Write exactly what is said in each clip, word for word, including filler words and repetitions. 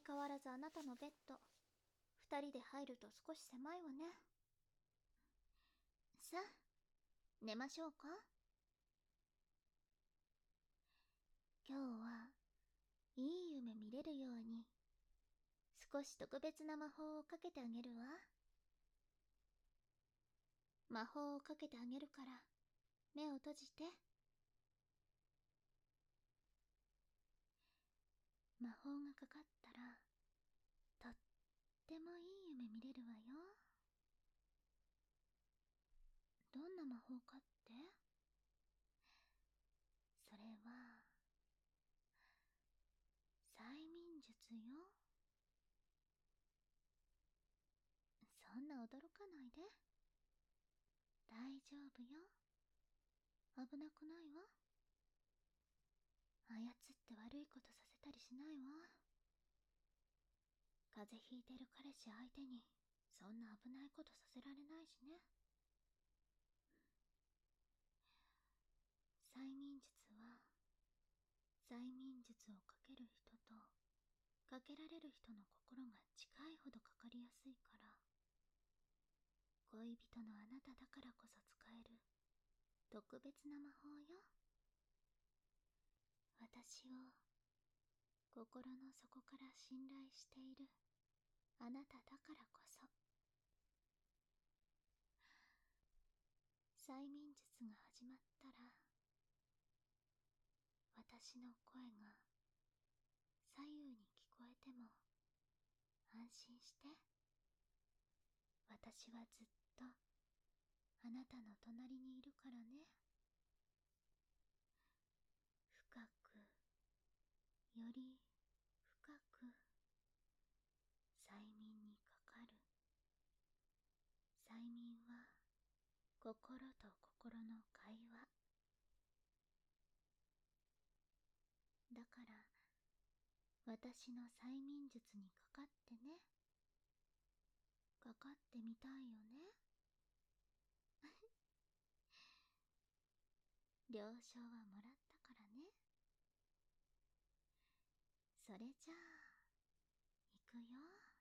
変わらずあなたのベッド。二人で入ると少し狭いわね。さあ、寝ましょうか。今日はいい夢見れるように、少し特別な魔法をかけてあげるわ。魔法をかけてあげるから、目を閉じて。魔法がかかったら、とってもいい夢見れるわよ。どんな魔法かって？それは、催眠術よ。そんな驚かないで。大丈夫よ。危なくないわ。操って悪いことさせたりしないわ。風邪ひいてる彼氏相手にそんな危ないことさせられないしね。催眠術は、催眠術をかける人とかけられる人の心が近いほどかかりやすいから、恋人のあなただからこそ使える特別な魔法よ。私を心の底から信頼しているあなただからこそ。催眠術が始まったら、私の声が左右に聞こえても安心して。私はずっとあなたの隣にいるからね。深く、より深く催眠にかかる。催眠は心と心の会話だから、私の催眠術にかかってね。かかってみたいよね。了承はもらったからね。それじゃあ行くよ。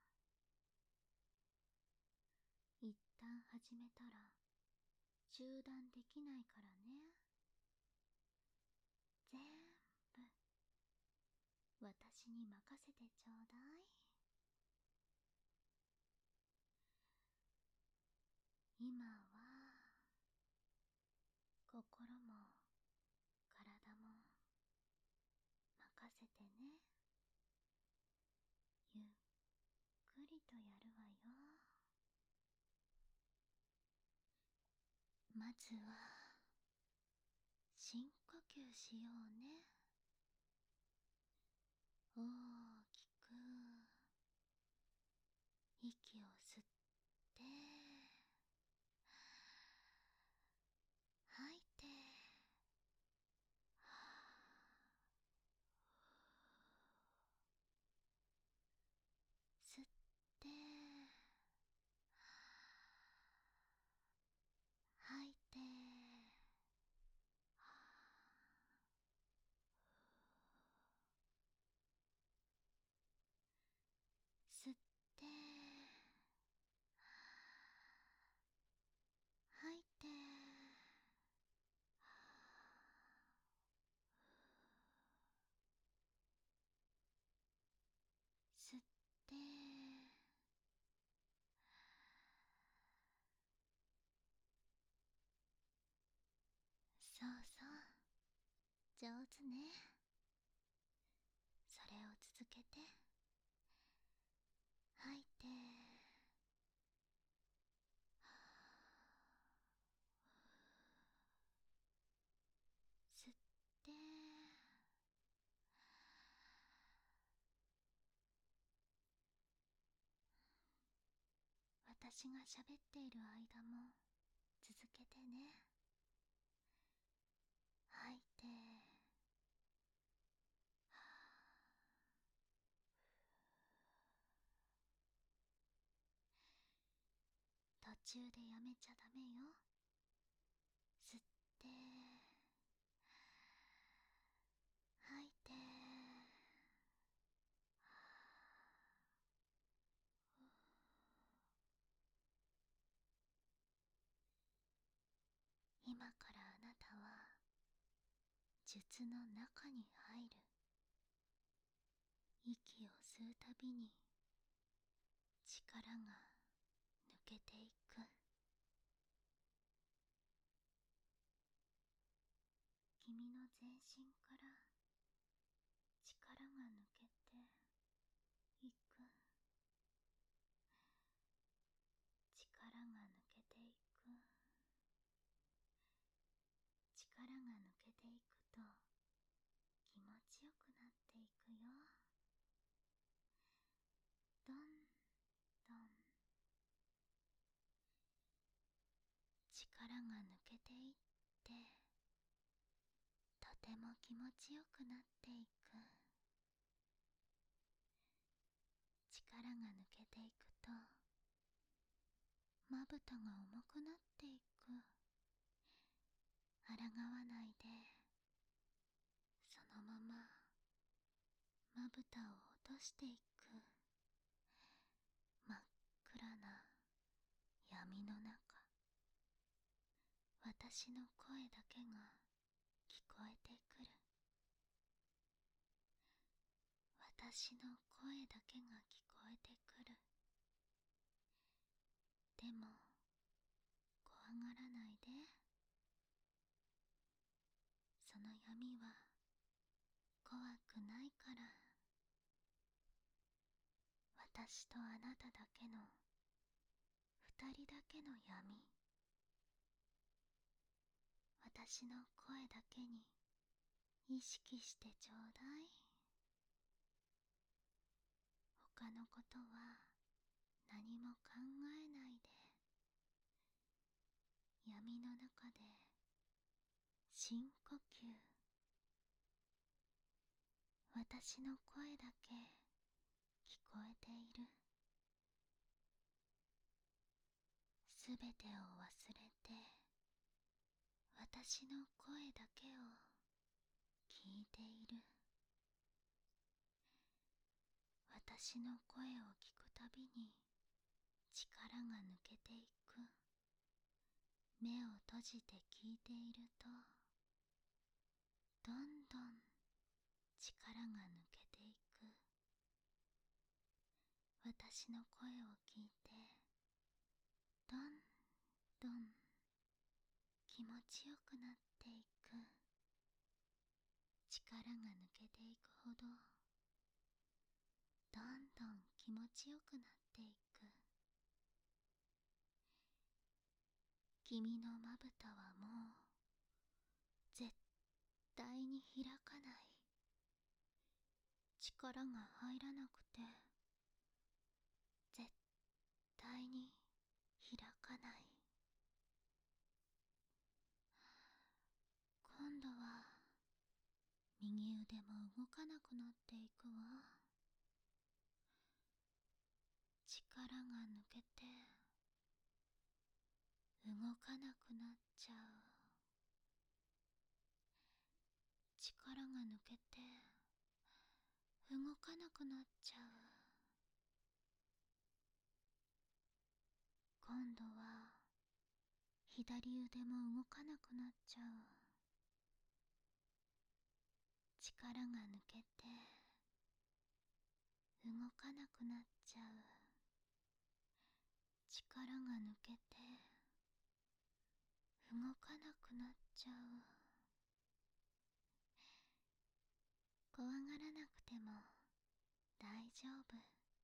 一旦始めたら中断できないからね。全部私に任せてちょうだい。今は心も体も任せてね。ゆっくりとやるわよ。まずは深呼吸しようね。大きく息を吸って吐いて、吸って吐いて、吸って吐いて、吸ってそうそう、上手ね。それを続けて。吐いて、吸って、私が喋っている間も続けてね。吐いて、途中でやめちゃダメよ。吸って、吐いて、 今からあなたは術の中に入る。息を吸うたびに力が抜けていく。君の全身から力が抜けていく。力が抜けていく。力が抜けていくと気持ちよくなっていくよ。どんどん力が抜けていって、とても気持ちよくなっていく。力が抜けていくとまぶたが重くなっていく。抗わないで、そのまままぶたを落としていく。真っ暗な闇の中、私の声だけが聞こえてくる。私の声だけが聞こえてくる。でも怖がらないで。その闇は怖くないから。私とあなただけの二人だけの闇。私の声だけに意識してちょうだい。他のことは何も考えないで、闇の中で深呼吸。私の声だけ聞こえている。すべてを忘れて、私の声だけを聞いている。私の声を聞くたびに力が抜けていく。目を閉じて聞いていると、どんどん力が抜けていく。私の声を聞いて、どんどん気持ちよくなっていく。力が抜けていくほど、どんどん気持ちよくなっていく。君のまぶたはもう絶対に開かない。力が入らなくて絶対に開かない。今度は右腕も動かなくなっていくわ。力が抜けて動かなくなっちゃう。力が抜けて動かなくなっちゃう。今度は左腕も動かなくなっちゃう。力が抜けて動かなくなっちゃう。力が抜けて動かなくなっちゃう。怖がらなくても大丈夫。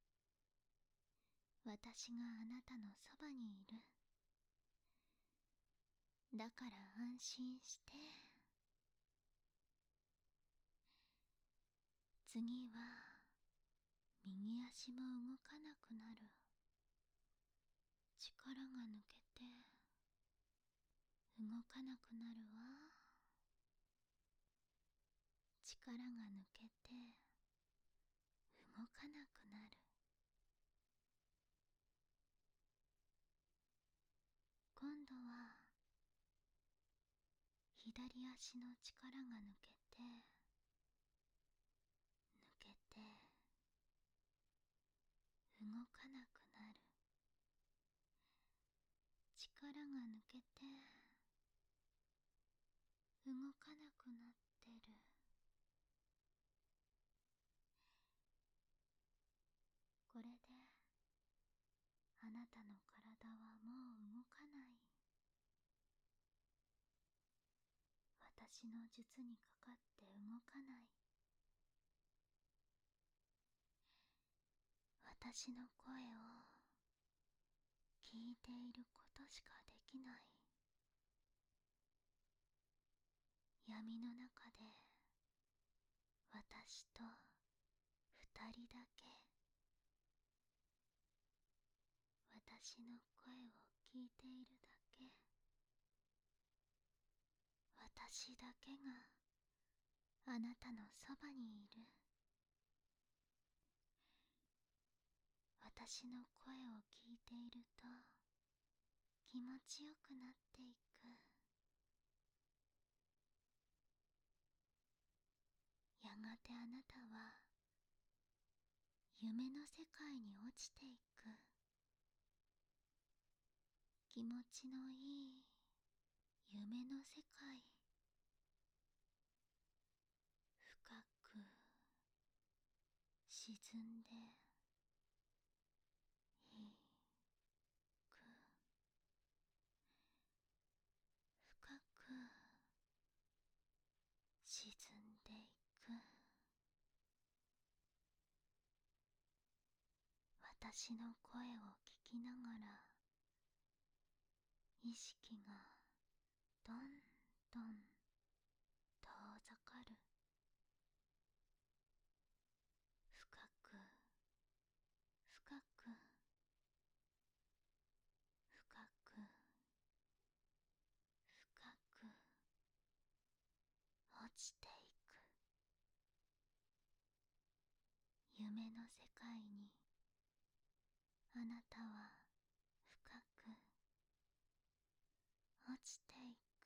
私があなたのそばにいる。だから安心して。次は右足も動かなくなる。力が抜けて動かなくなるわ。力が抜けて動かなくなる。今度は左足の力が抜けて抜けて動かなくなる。力が抜けて動かなくなってる。これであなたの体はもう動かない。私の術にかかって動かない。私の声を聞いていることしかできない。闇の中で私と二人だけ。私の声を聞いているだけ。私だけがあなたのそばにいる。私の声を聞いていると気持ちよくなっていく。やがてあなたは夢の世界に落ちていく。気持ちのいい夢の世界。深く沈んでいく。深く沈んでいく。私の声を聞きながら意識がどんどん遠ざかる。深く深く深く深く落ちていく。夢の世界にあなたは深く落ちていく。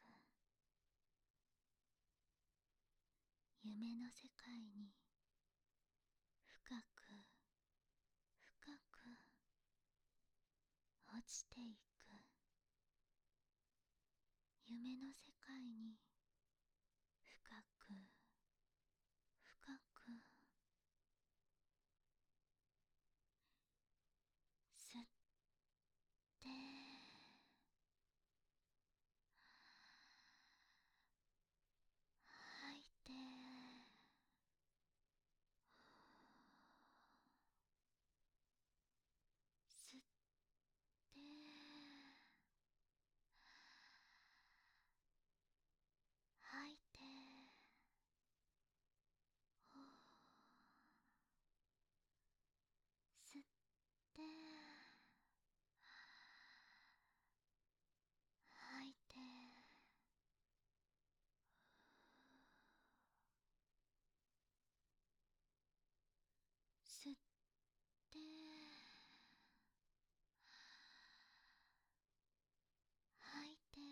夢の世界に深く深く落ちていく。夢の世界に深く深く吸って吐いて、吸って吐いて、吸って吐いて、吸って吐いて。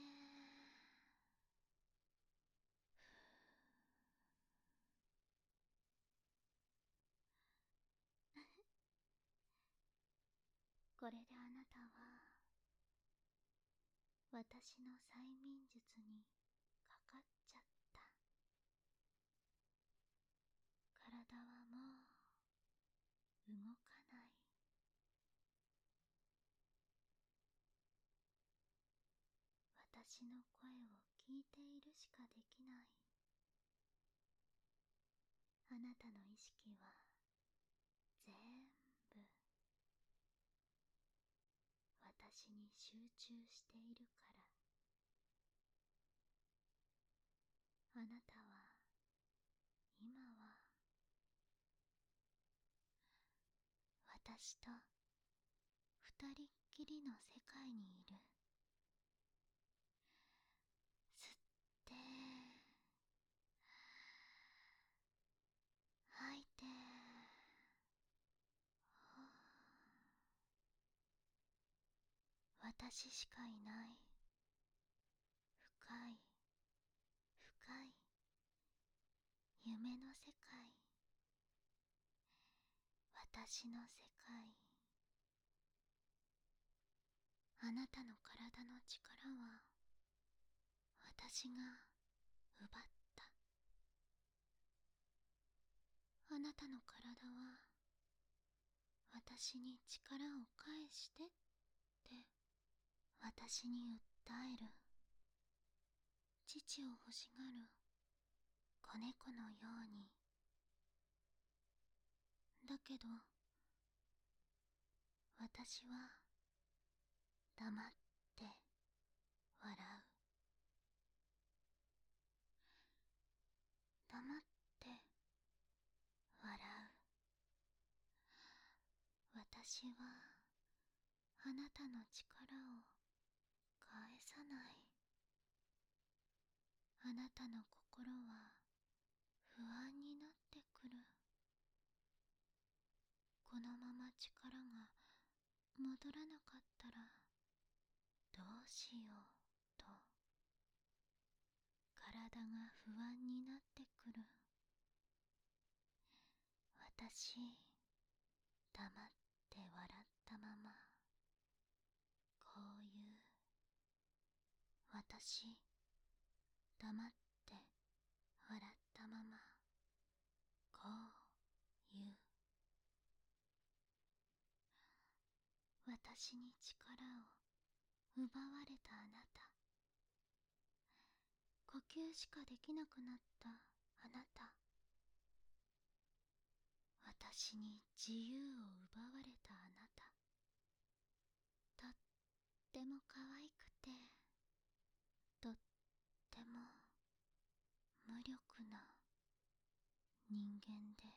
これであなたは私の催眠術にかかっちゃった。体はもう動かない。私の声を聞いているしかできない。あなたの意識は全部私に集中しているから。あなたは今は私と二人っきりの世界にいる。吸って吐いて、私しかいない。深い深い夢の世界。私の世界。あなたの体の力は私が奪った。あなたの体は私に力を返してって私に訴える。父を欲しがる子猫のように。だけど私は黙って笑う。黙って笑う。私はあなたの力を返さない。あなたの心は不安になってくる。このまま力が戻らなかったらどうしようと体が不安になってくる。私、黙って笑ったまま、こう言う。私、黙って笑ったまま、こう言う。私に力を奪われたあなた。呼吸しかできなくなったあなた。私に自由を奪われたあなた。とっても可愛くて、とっても無力な人間で。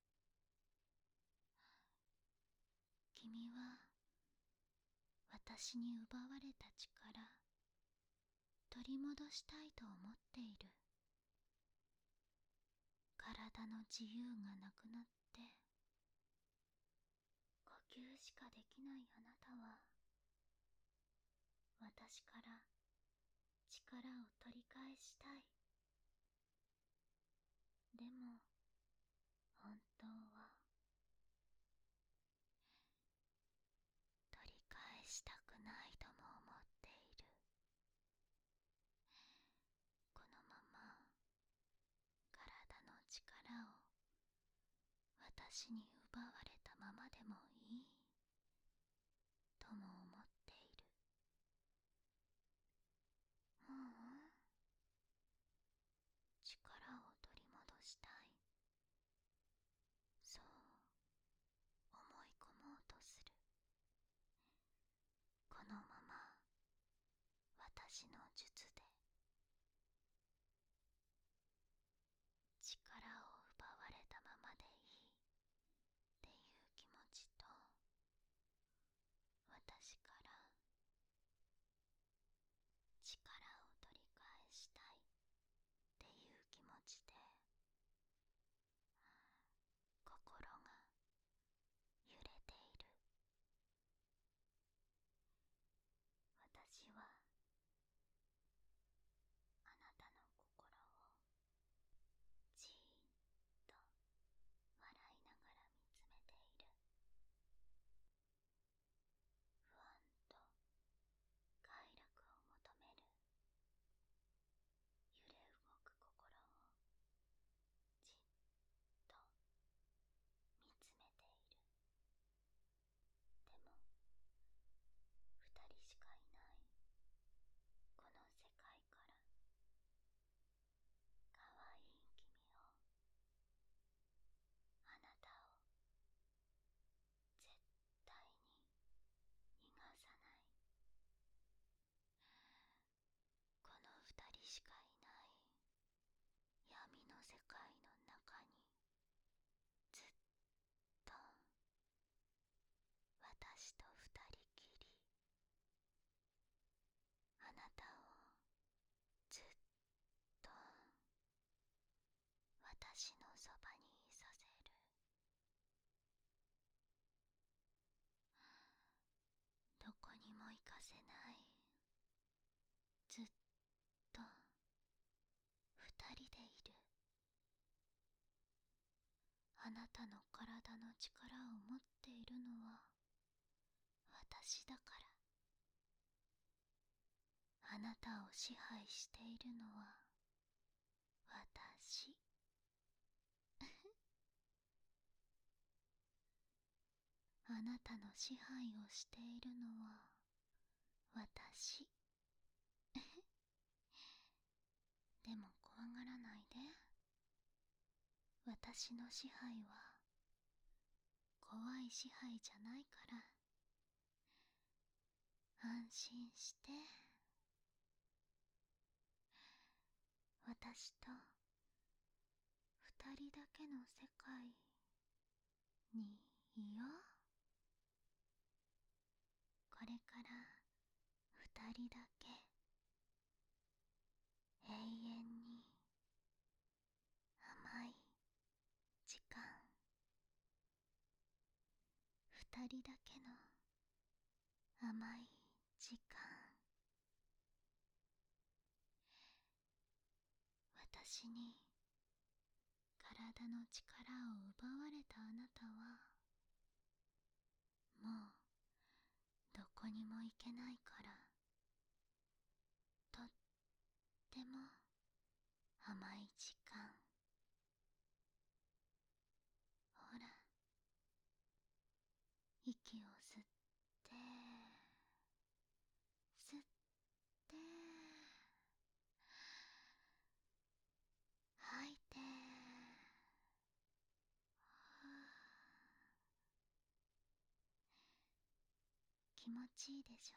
君は私に奪われた力、取り戻したいと思っている。体の自由がなくなって呼吸しかできないあなたは私から力を取り返したい。でも本当は取り返したくないとも思っている。このまま体の力を私に奪われたままでもいいとも思っている。ううん、力を取り戻したい。そう思い込もうとする。このまま私の術で力を奪われたままでいいっていう気持ちと、私から力を取り返したいっていう気持ちで心が揺れている。私はあなたの心をじーっと笑いながら見つめている。不安と快楽を求める揺れ動く心をじっと見つめている。でも二人しかいないこの世界から可愛い君を、あなたを絶対に逃がさない。この二人しかいない闇の世界の中にずっと私と二人きり、あなたをずっと私のそばにいさせる。どこにも行かせない。ずっと二人でいる。あなたの体の力を持っているのは私だから。あなたを支配しているのは私。あなたの支配をしているのは私。でも怖がらないで。私の支配は怖い支配じゃないから。安心して。私と二人だけの世界にいよう。これから二人だけ永遠に甘い時間。二人だけの甘い時間。私に体の力を奪われたあなたはもうどこにも行けないから、とっても甘い時間。ほら、息を吸って吸って吐いて。気持ちいいでしょ。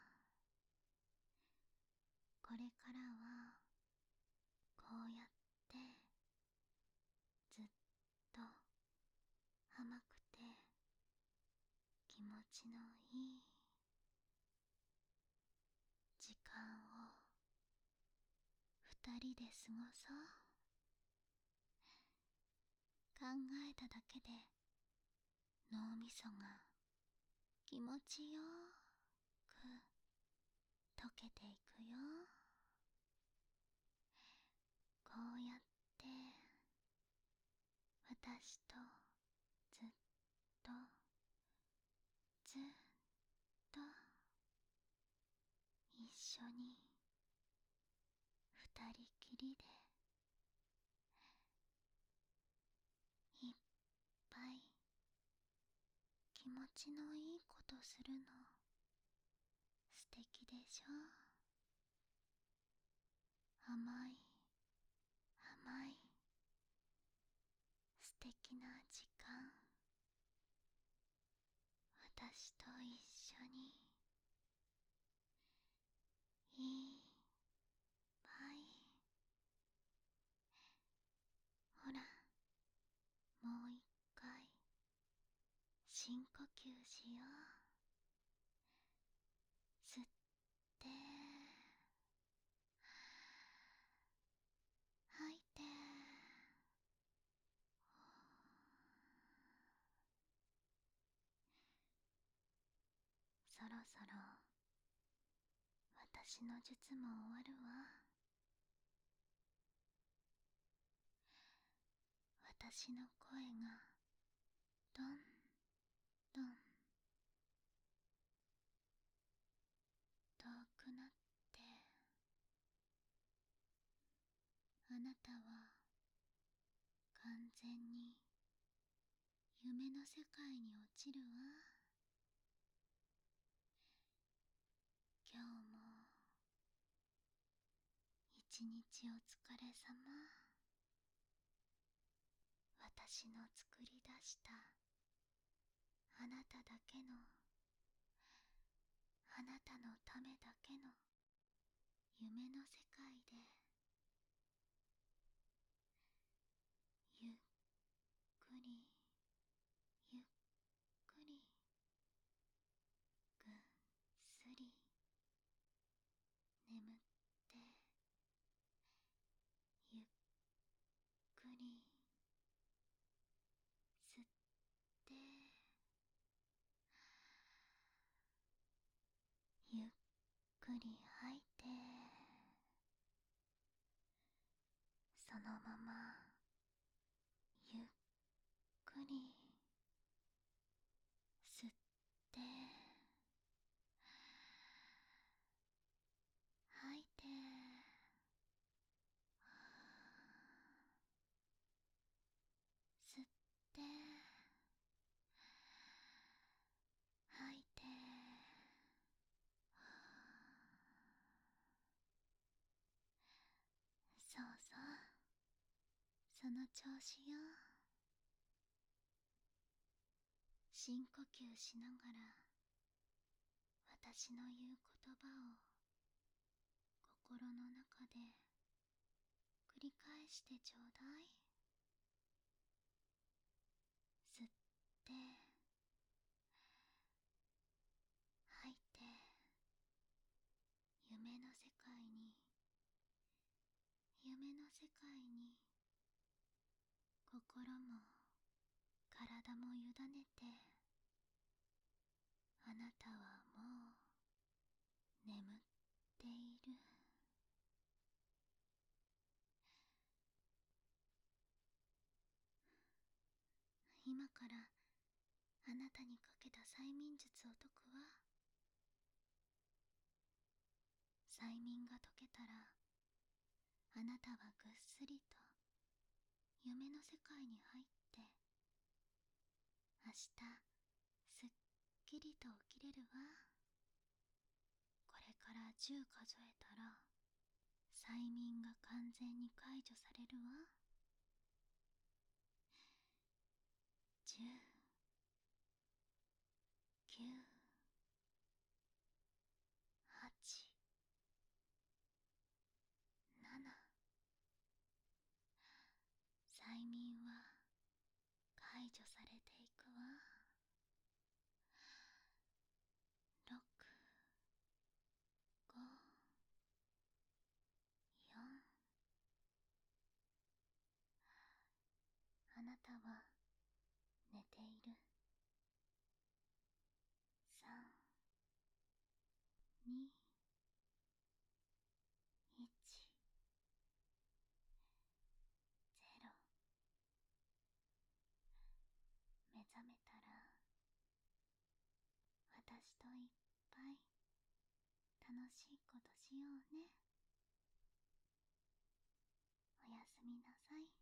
これからはこうやってずっと甘くて気持ちのいい時間を二人で過ごそう。考えただけで脳みそが気持ちよく溶けていくよ。こうやって私とずっとずっと一緒に二人きりでいっぱい気持ちのいいことするの素敵でしょ。甘い甘い素敵な時間。私と一緒にいっぱい。ほら、もう一回深呼吸しよう。吸って吐いて。そろそろ私の術も終わるわ。私の声がどんどん遠くなって、あなたは完全に夢の世界に落ちるわ。今日も一日お疲れ様。私の作り出したあなただけの、あなたのためだけの夢の世界でゆっくりゆっくりぐっすり眠って、ゆっくり吸ってゆっくり吐いて、そのままゆっくり吸って吐いて。 その調子よ。深呼吸しながら私の言う言葉を心の中で繰り返してちょうだい。吸って吐いて、夢の世界に夢の世界に心も体も委ねて、あなたはもう眠っている。今からあなたにかけた催眠術を解くわ。催眠が解けたら、あなたはぐっすりと夢の世界に入って、明日すっきりと起きれるわ。これからじゅう数えたら催眠が完全に解除されるわ。じゅう、きゅう、はち、なな。催眠は解除されていくわ。ろく、ご、よん。あなたは寝ている。さん、に、いち、ゼロ。目覚めたら私といっぱい楽しいことしようね。おやすみなさい。